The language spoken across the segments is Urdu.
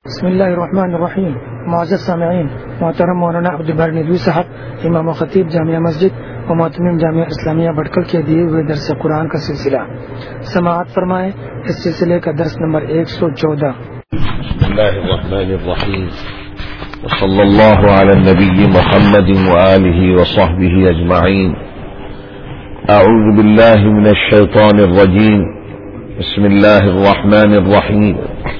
بسم اللہ الرحمن الرحیم. معزز سامعین، محترم مولانا عبدالباری ندوی صاحب امام و خطیب جامعہ مسجد و محتمم جامعہ اسلامیہ بھٹکل کے دیے ہوئے درس قرآن کا سلسلہ سماعت فرمائیں. اس سلسلے کا درس نمبر 114. بسم اللہ الرحمن الرحیم وصلی اللہ علی النبی محمد وآلہ وصحبہ اجمعین. اعوذ باللہ من الشیطان الرجیم. بسم اللہ الرحمن الرحیم.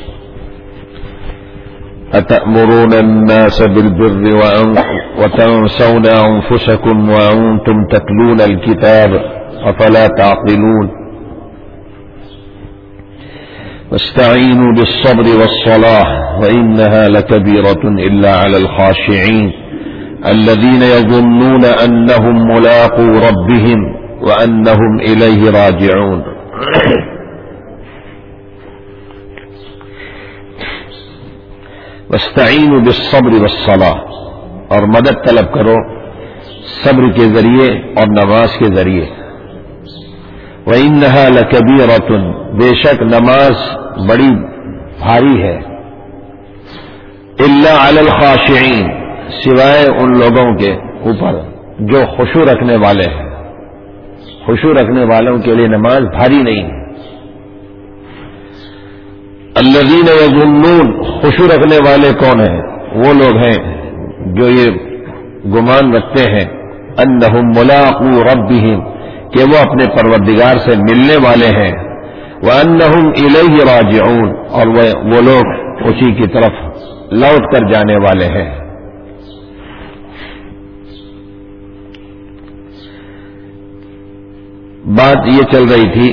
أتأمرون الناس بالبر وتنسون أنفسكم وأنتم تتلون الكتاب أفلا تعقلون. واستعينوا بالصبر والصلاة وإنها لكبيرة إلا على الخاشعين الذين يظنون أنهم ملاقو ربهم وأنهم إليه راجعون. واستعینوا بالصبر والصلاة، اور مدد طلب کرو صبر کے ذریعے اور نماز کے ذریعے. وَإِنَّهَا لَكَبِيرَةٌ، بے شک نماز بڑی بھاری ہے. إِلَّا عَلَى الْخَاشِعِينَ، سوائے ان لوگوں کے اوپر جو خشوع رکھنے والے ہیں. خشوع رکھنے والوں کے لیے نماز بھاری نہیں ہے. الذین یظنون، خشوع رکھنے والے کون ہیں؟ وہ لوگ ہیں جو یہ گمان رکھتے ہیں انہم ملاقو ربہم، کہ وہ اپنے پروردگار سے ملنے والے ہیں. وانہم الیہ راجعون، اور وہ لوگ اسی کی طرف لوٹ کر جانے والے ہیں. بات یہ چل رہی تھی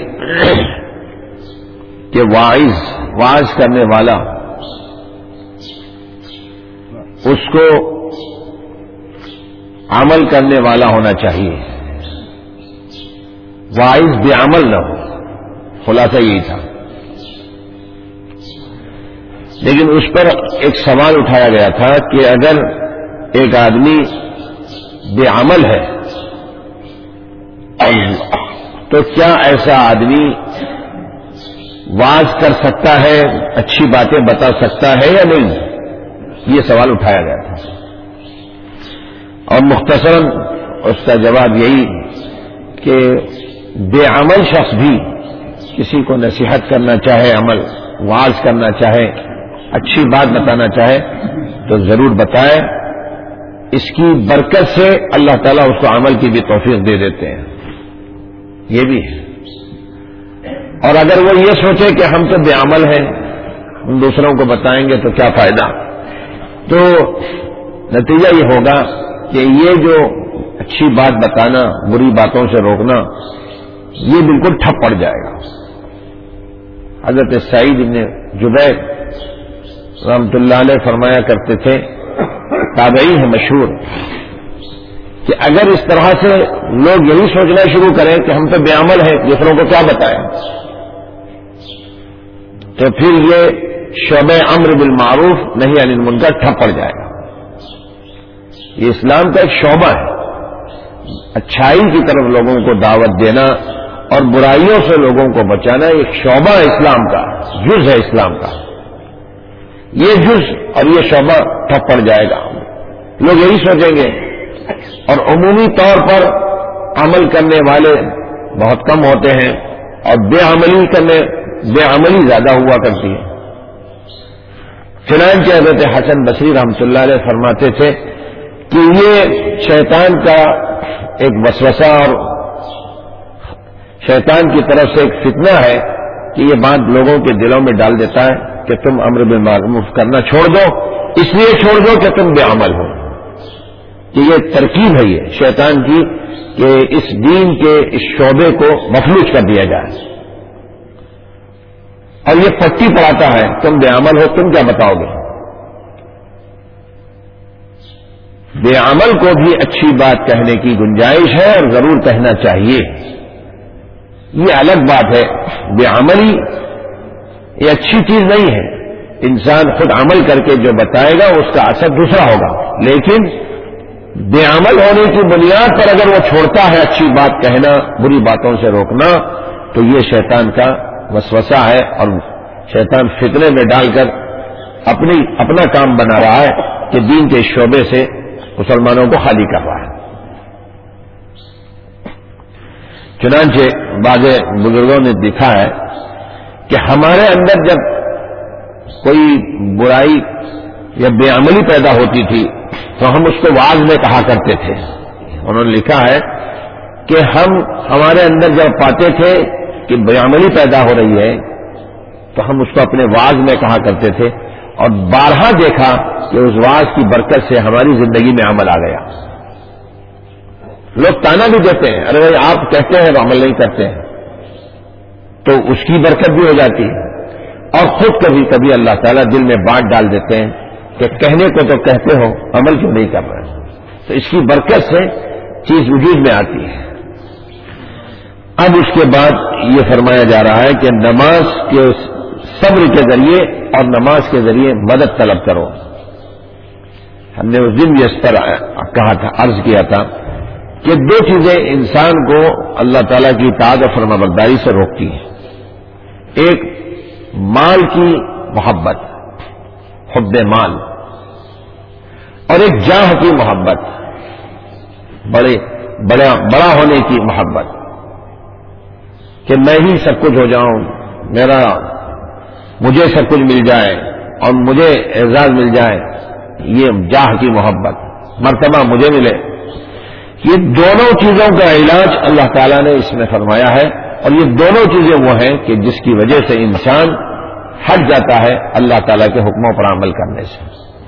کہ واعظ کرنے والا اس کو عمل کرنے والا ہونا چاہیے. واعظ بے عمل نہ ہو، خلاصہ یہی تھا. لیکن اس پر ایک سوال اٹھایا گیا تھا کہ اگر ایک آدمی بے عمل ہے تو کیا ایسا آدمی واعظ کر سکتا ہے، اچھی باتیں بتا سکتا ہے یا نہیں؟ یہ سوال اٹھایا گیا تھا. اور مختصراً اس کا جواب یہی کہ بے عمل شخص بھی کسی کو نصیحت کرنا چاہے، عمل واعظ کرنا چاہے، اچھی بات بتانا چاہے تو ضرور بتائے. اس کی برکت سے اللہ تعالیٰ اس کو عمل کی بھی توفیق دے دیتے ہیں. یہ بھی ہے. اور اگر وہ یہ سوچے کہ ہم تو بے عمل ہیں، ہم دوسروں کو بتائیں گے تو کیا فائدہ، تو نتیجہ یہ ہوگا کہ یہ جو اچھی بات بتانا، بری باتوں سے روکنا، یہ بالکل ٹھپ پڑ جائے گا. حضرت سعید بن جبیر رحمۃ اللہ علیہ فرمایا کرتے تھے، تابعی ہے مشہور، کہ اگر اس طرح سے لوگ یہی سوچنا شروع کریں کہ ہم تو بے عمل ہیں، دوسروں کو کیا بتائیں، تو پھر یہ شعبہ امر بالمعروف نہی عن المنکر ٹھپ پڑ جائے گا. یہ اسلام کا ایک شعبہ ہے، اچھائی کی طرف لوگوں کو دعوت دینا اور برائیوں سے لوگوں کو بچانا ایک شعبہ ہے اسلام کا، جز ہے اسلام کا. یہ جز اور یہ شعبہ ٹھپ پڑ جائے گا. لوگ یہی سوچیں گے، اور عمومی طور پر عمل کرنے والے بہت کم ہوتے ہیں اور بے عملی زیادہ ہوا کرتی ہے. چنانچہ حضرت حسن بصری رحمۃ اللہ علیہ فرماتے تھے کہ یہ شیطان کا ایک وسوسہ اور شیطان کی طرف سے ایک فتنہ ہے کہ یہ بات لوگوں کے دلوں میں ڈال دیتا ہے کہ تم امر بالمعروف کرنا چھوڑ دو، اس لیے چھوڑ دو کہ تم بے عمل ہو. کہ یہ ترکیب ہے یہ شیطان کی کہ اس دین کے اس شعبے کو مفلوج کر دیا جائے. اور یہ پٹی پڑھاتا ہے، تم بے عمل ہو، تم کیا بتاؤ گے. بے عمل کو بھی اچھی بات کہنے کی گنجائش ہے اور ضرور کہنا چاہیے. یہ الگ بات ہے. بے عملی یہ اچھی چیز نہیں ہے. انسان خود عمل کر کے جو بتائے گا اس کا اثر دوسرا ہوگا، لیکن بے عمل ہونے کی بنیاد پر اگر وہ چھوڑتا ہے اچھی بات کہنا، بری باتوں سے روکنا، تو یہ شیطان کا وسوسہ ہے اور شیطان فتنے میں ڈال کر اپنا کام بنا رہا ہے کہ دین کے شعبے سے مسلمانوں کو خالی کر رہا ہے. چنانچہ بعض بزرگوں نے لکھا ہے کہ ہمارے اندر جب کوئی برائی یا بے عملی پیدا ہوتی تھی تو ہم اس کو واعظ میں کہا کرتے تھے. انہوں نے لکھا ہے کہ ہمارے اندر جب پاتے تھے کہ بے عملی پیدا ہو رہی ہے تو ہم اس کو اپنے واعظ میں کہا کرتے تھے، اور بارہا دیکھا کہ اس واعظ کی برکت سے ہماری زندگی میں عمل آ گیا. لوگ تانا بھی دیتے ہیں، ارے بھائی آپ کہتے ہیں تو عمل نہیں کرتے ہیں، تو اس کی برکت بھی ہو جاتی ہے. اور خود کبھی کبھی اللہ تعالیٰ دل میں بات ڈال دیتے ہیں کہ کہنے کو تو کہتے ہو، عمل کیوں نہیں کر رہے؟ تو اس کی برکت سے چیز وجود میں آتی ہے. اب اس کے بعد یہ فرمایا جا رہا ہے کہ نماز کے صبر کے ذریعے اور نماز کے ذریعے مدد طلب کرو. ہم نے اس دن بھی اس پر کہا تھا، عرض کیا تھا کہ دو چیزیں انسان کو اللہ تعالیٰ کی اطاعت اور فرمانبرداری سے روکتی ہیں. ایک مال کی محبت، حب مال، اور ایک جاہ کی محبت، بڑا ہونے کی محبت، کہ میں ہی سب کچھ ہو جاؤں، مجھے سب کچھ مل جائے اور مجھے اعزاز مل جائے. یہ جاہ کی محبت، مرتبہ مجھے ملے. یہ دونوں چیزوں کا علاج اللہ تعالیٰ نے اس میں فرمایا ہے، اور یہ دونوں چیزیں وہ ہیں کہ جس کی وجہ سے انسان ہٹ جاتا ہے اللہ تعالیٰ کے حکموں پر عمل کرنے سے.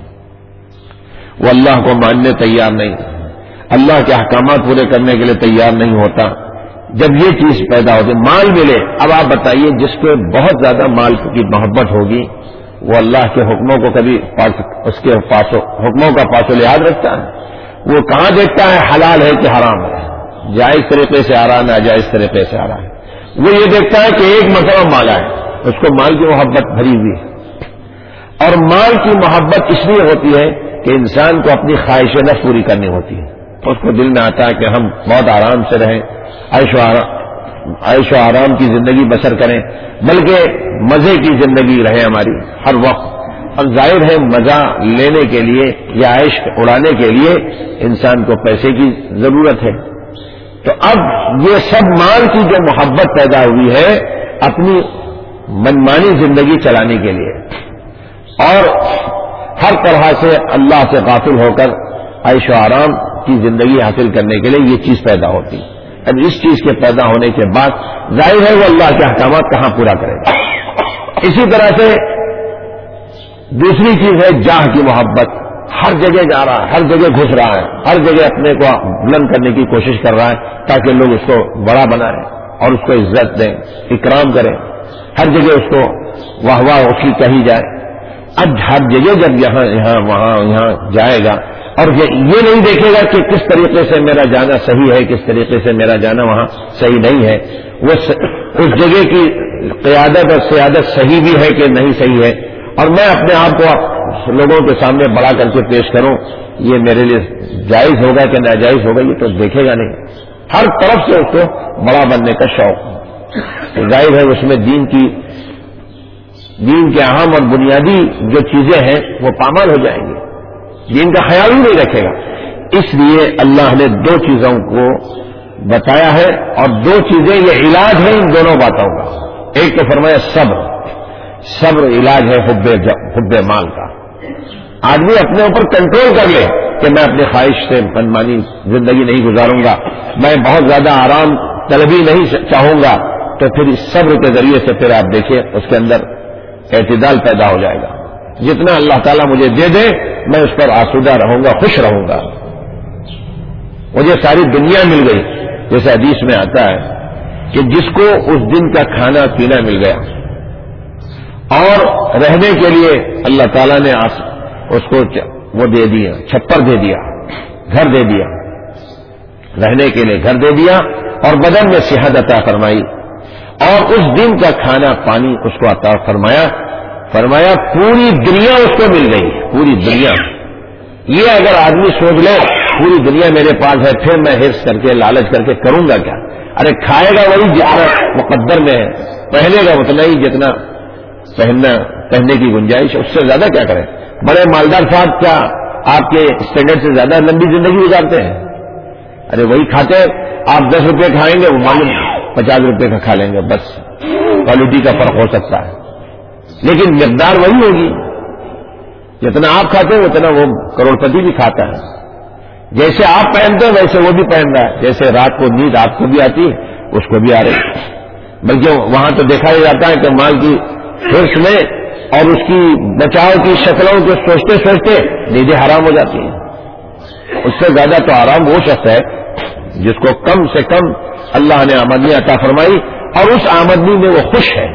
وہ اللہ کو ماننے تیار نہیں، اللہ کے احکامات پورے کرنے کے لیے تیار نہیں ہوتا. جب یہ چیز پیدا ہوتی، مال ملے، اب آپ بتائیے جس کو بہت زیادہ مال کی محبت ہوگی وہ اللہ کے حکموں کو کبھی اس کے حکموں کا پاس و لحاظ رکھتا ہے؟ وہ کہاں دیکھتا ہے حلال ہے کہ حرام ہے، جائز طریقے سے آ رہا ہے ناجائز طریقے سے آ رہا ہے؟ وہ یہ دیکھتا ہے کہ ایک مرتبہ مالا ہے، اس کو مال کی محبت بھری ہوئی ہے. اور مال کی محبت اس لیے ہوتی ہے کہ انسان کو اپنی خواہش نفس پوری کرنی ہوتی ہے. اس کو دل میں آتا ہے کہ ہم بہت آرام سے رہیں، عیش و آرام کی زندگی بسر کریں، بلکہ مزے کی زندگی رہے ہماری ہر وقت. اور ظاہر ہے مزہ لینے کے لیے یا عیش اڑانے کے لیے انسان کو پیسے کی ضرورت ہے. تو اب یہ سب مال کی جو محبت پیدا ہوئی ہے اپنی منمانی زندگی چلانے کے لیے، اور ہر طرح سے اللہ سے غافل ہو کر عیش و آرام کی زندگی حاصل کرنے کے لیے یہ چیز پیدا ہوتی. اب اس چیز کے پیدا ہونے کے بعد ظاہر ہے وہ اللہ کے احکامات کہاں پورا کرے گا. اسی طرح سے دوسری چیز ہے جاہ کی محبت. ہر جگہ جا رہا ہے، ہر جگہ گھس رہا ہے، ہر جگہ اپنے کو بلند کرنے کی کوشش کر رہا ہے تاکہ لوگ اس کو بڑا بنائیں اور اس کو عزت دیں، اکرام کریں. ہر جگہ اس کو واہ واہ اس کی کہی جائے. اب ہر جگہ جب یہاں جائے گا اور یہ نہیں دیکھے گا کہ کس طریقے سے میرا جانا صحیح ہے، کس طریقے سے میرا جانا وہاں صحیح نہیں ہے، وہ اس جگہ کی قیادت اور سیادت صحیح بھی ہے کہ نہیں صحیح ہے، اور میں اپنے آپ کو لوگوں کے سامنے بڑا کر کے پیش کروں، یہ میرے لیے جائز ہوگا کہ ناجائز ہوگا یہ تو دیکھے گا نہیں. ہر طرف سے اس کو بڑا بننے کا شوق ہے. ظاہر ہے اس میں دین کے اہم اور بنیادی جو چیزیں ہیں وہ پامال ہو جائیں گی، دین کا خیال ہی نہیں رکھے گا. اس لیے اللہ نے دو چیزوں کو بتایا ہے، اور دو چیزیں یہ علاج ہے ان دونوں باتوں کا. ایک تو فرمایا صبر علاج ہے حب مال کا. آدمی اپنے اوپر کنٹرول کر لے کہ میں اپنی خواہش سے منمانی زندگی نہیں گزاروں گا، میں بہت زیادہ آرام طلبی نہیں چاہوں گا، تو پھر اس صبر کے ذریعے سے پھر آپ دیکھیں اس کے اندر اعتدال پیدا ہو جائے گا. جتنا اللہ تعالیٰ مجھے دے دے میں اس پر آسودہ رہوں گا، خوش رہوں گا. مجھے ساری دنیا مل گئی، جیسے حدیث میں آتا ہے کہ جس کو اس دن کا کھانا پینا مل گیا اور رہنے کے لیے اللہ تعالیٰ نے اس کو وہ دے دیا، چھپر دے دیا، گھر دے دیا، رہنے کے لیے گھر دے دیا، اور بدن میں صحت عطا فرمائی، اور اس دن کا کھانا پانی اس کو عطا فرمایا پوری دنیا اس کو مل گئی، پوری دنیا. یہ اگر آدمی سوچ لے پوری دنیا میرے پاس ہے پھر میں حرص کر کے لالچ کر کے کروں گا کیا؟ ارے کھائے گا وہی جتنا مقدر میں ہے، پہنے گا اتنا ہی جتنا پہننے کی گنجائش، اس سے زیادہ کیا کریں؟ بڑے مالدار صاحب کیا آپ کے اسٹینڈرڈ سے زیادہ لمبی زندگی گزارتے ہیں؟ ارے وہی کھاتے، آپ 10 روپے کھائیں گے، وہ معلوم 50 روپے کا کھا لیں گے، بس کوالٹی کا فرق ہو سکتا ہے، لیکن مقدار وہی ہوگی۔ جتنا آپ کھاتے ہیں اتنا وہ کروڑ پتی بھی کھاتا ہے۔ جیسے آپ پہنتے ہیں ویسے وہ بھی پہن رہا ہے، جیسے رات کو نیند آپ کو بھی آتی ہے اس کو بھی آ رہی ہے۔ بلکہ وہاں تو دیکھا جاتا ہے کہ مال کی حرص میں اور اس کی بچاؤ کی شکلوں کو سوچتے سوچتے نیندیں حرام ہو جاتی ہیں۔ اس سے زیادہ تو آرام وہ شخص ہے جس کو کم سے کم اللہ نے آمدنی عطا فرمائی اور اس آمدنی میں وہ خوش ہے۔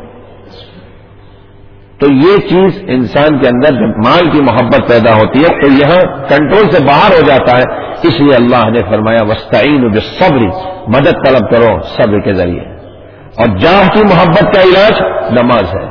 تو یہ چیز انسان کے اندر جب مال کی محبت پیدا ہوتی ہے تو یہاں کنٹرول سے باہر ہو جاتا ہے۔ اس لیے اللہ نے فرمایا وَاسْتَعِينُوا بِالصَّبْرِ، مدد طلب کرو صبر کے ذریعے۔ اور جاہ کی محبت کا علاج نماز ہے۔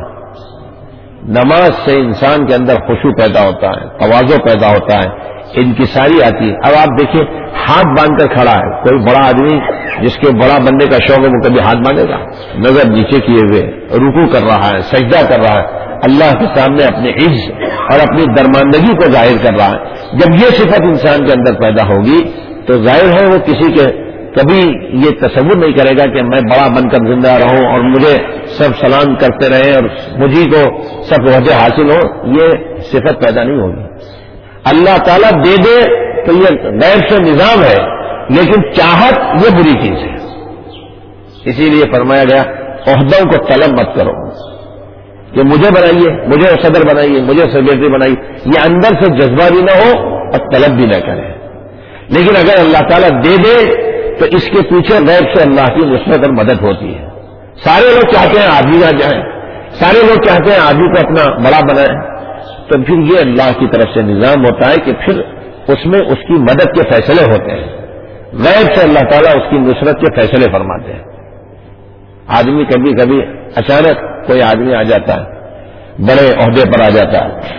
نماز سے انسان کے اندر خشوع پیدا ہوتا ہے، تواضع پیدا ہوتا ہے، انکساری آتی ہے۔ اب آپ دیکھیں ہاتھ باندھ کر کھڑا ہے کوئی بڑا آدمی جس کے بڑا بننے کا شوق ہے، وہ کبھی ہاتھ باندھے گا؟ نظر نیچے کیے ہوئے رکوع کر رہا ہے، سجدہ کر رہا ہے، اللہ کے سامنے اپنے عز اور اپنی درماندگی کو ظاہر کر رہا ہے۔ جب یہ صفت انسان کے اندر پیدا ہوگی تو ظاہر ہے وہ کسی کے کبھی یہ تصور نہیں کرے گا کہ میں بڑا بن کر زندہ رہوں اور مجھے سب سلام کرتے رہیں اور مجھے کو سب وجہ حاصل ہو، یہ صفت پیدا نہیں ہوگی۔ اللہ تعالیٰ دے دے تو یہ غیر سے نظام ہے، لیکن چاہت یہ بری چیز ہے۔ اسی لیے فرمایا گیا عہدوں کو طلب مت کرو کہ مجھے بنائیے، مجھے صدر بنائیے، مجھے سیکرٹری بنائیے، یہ اندر سے جذبہ بھی نہ ہو اور طلب بھی نہ کرے۔ لیکن اگر اللہ تعالیٰ دے دے تو اس کے پیچھے غیب سے اللہ کی نصرت اور مدد ہوتی ہے۔ سارے لوگ چاہتے ہیں آدمی آ جائیں، سارے لوگ چاہتے ہیں آدمی کو اپنا بڑا بنائیں، تو پھر یہ اللہ کی طرف سے نظام ہوتا ہے کہ پھر اس میں اس کی مدد کے فیصلے ہوتے ہیں۔ غیب سے اللہ تعالیٰ اس کی نصرت کے فیصلے فرماتے ہیں۔ آدمی کبھی کبھی اچانک کوئی آدمی آ جاتا ہے، بڑے عہدے پر آ جاتا ہے،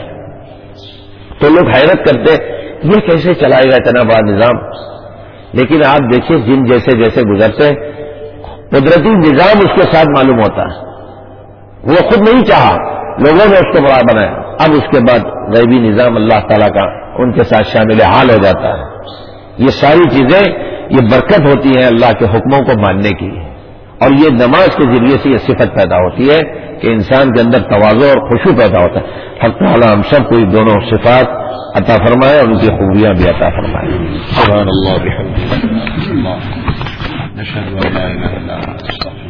تو لوگ حیرت کرتے یہ کیسے چلائے گا اتنا بڑا نظام؟ لیکن آپ دیکھیے جن جیسے جیسے گزرتے قدرتی نظام اس کے ساتھ معلوم ہوتا ہے۔ وہ خود نہیں چاہا، لوگوں نے اس کو بڑا بنایا، اب اس کے بعد غیبی نظام اللہ تعالیٰ کا ان کے ساتھ شامل حال ہو جاتا ہے۔ یہ ساری چیزیں یہ برکت ہوتی ہے اللہ کے حکموں کو ماننے کی، اور یہ نماز کے ذریعے سے یہ صفت پیدا ہوتی ہے کہ انسان کے اندر تواضع اور خشوع پیدا ہوتا ہے۔ حق تعالیٰ ہم سب کو دونوں صفات عطا فرمائے اور ان کی خوبیاں بھی عطا فرمائے۔ سبحان اللہ بحمدہ، نشہد ان لا الہ الا انت،